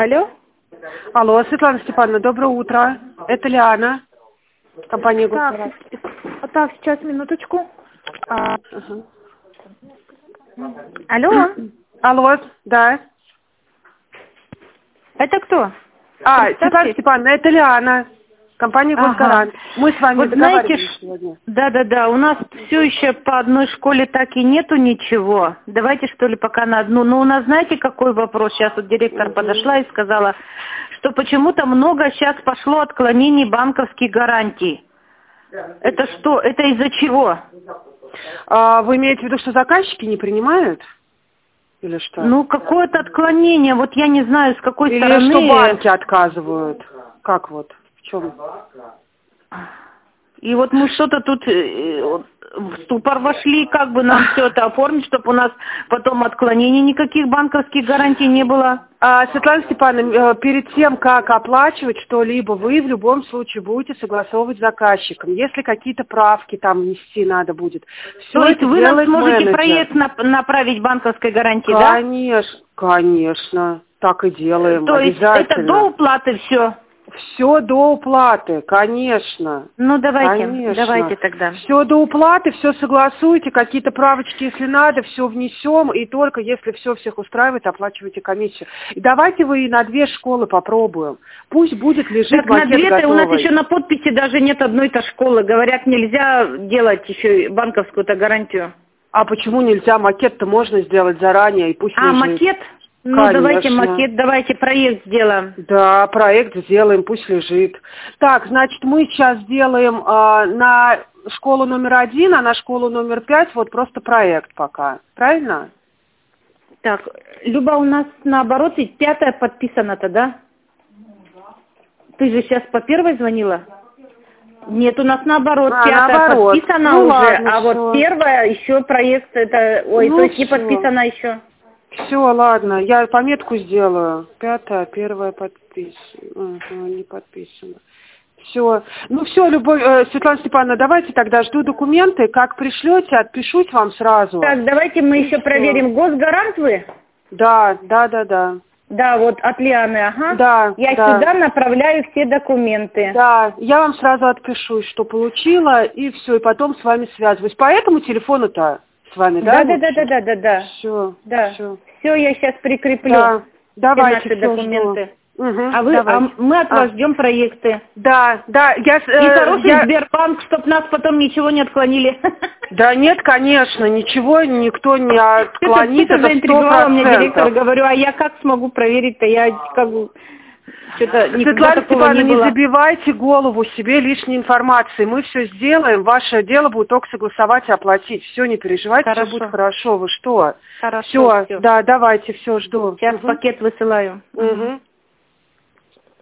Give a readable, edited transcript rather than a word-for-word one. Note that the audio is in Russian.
Алло? Алло, Светлана Степановна, доброе утро. Это Лиана, компания Так, «Госгарант». так, сейчас, минуточку. Ага. Алло? Алло, да. Это кто? Светлана Степановна, это Лиана, компания «Госгарант». Мы с вами Вот знаете, договаривались сегодня. да, у нас все еще по одной школе так и нету ничего. Давайте, что ли, пока на одну. Но у нас, знаете, какой вопрос? Сейчас вот директор подошла и сказала, что почему-то много сейчас пошло отклонений банковских гарантий. Это что? Это из-за чего? Вы имеете в виду, что заказчики не принимают? Или что? Ну, какое-то отклонение, вот я не знаю, с какой стороны. Или что банки отказывают? Как вот? В чем? И вот мы что-то тут в ступор вошли, как бы нам все это оформить, чтобы у нас потом отклонений никаких банковских гарантий не было. Светлана Степановна, перед тем, как оплачивать что-либо, вы в любом случае будете согласовывать с заказчиком. Если какие-то правки там внести надо будет, все То есть это вы нам делает сможете менеджер. проект направить банковской гарантии, Конечно, конечно, так и делаем, да? То есть обязательно. это до уплаты все? Все до уплаты, конечно. Ну, давайте, Конечно. давайте тогда. Все до уплаты, все согласуйте, какие-то правочки, если надо, все внесем, и только если все всех устраивает, оплачивайте комиссию. И давайте вы и на 2 школы попробуем. Пусть будет лежит Так на макет 2-то у нас готовый. еще на подписи даже нет одной-то школы. Говорят, нельзя делать еще банковскую-то гарантию. А почему нельзя? Макет-то можно сделать заранее, и пусть лежит. Макет? Ну, Конечно. давайте макет, давайте проект сделаем. Да, проект сделаем, пусть лежит. Так, значит, мы сейчас сделаем на школу номер 1, а на школу номер 5 вот просто проект пока. Правильно? Так, Люба, у нас наоборот, ведь 5-я подписана-то, да? Ты же сейчас по 1-й звонила? Нет, у нас наоборот, 5-я подписана ну, уже, ладно, а вот 1-я еще проект, это, ну, то есть не всё. подписана еще. Все, ладно, я пометку сделаю. 5-я, 1-я подписана. Не подписана. Все. Ну все, Светлана Степановна, давайте тогда жду документы. Как пришлете, отпишусь вам сразу. Так, давайте мы еще проверим. Госгарант вы? Да. Да, вот от Лианы, ага. Да, я да. сюда направляю все документы. Да, я вам сразу отпишусь, что получила, и все, и потом с вами связываюсь. По этому телефону-то с вами, да? Да. Все. Да. Все, я сейчас прикреплю. Да. Давайте, все наши документы. Угу, мы от вас ждем проекты. Да. И хороший Сбербанк, чтоб нас потом ничего не отклонили. Да нет, конечно, ничего никто не отклонит. Это заинтриговало меня директор, говорю, а я как смогу проверить-то? Я как бы что-то никогда Светлана такого не Степановна, было. не забивайте голову себе лишней информации. Мы все сделаем. Ваше дело будет только согласовать и оплатить. Все, не переживайте, все будет хорошо. Вы что? Хорошо. Все, да, давайте, все, жду. Сейчас пакет высылаю. Угу.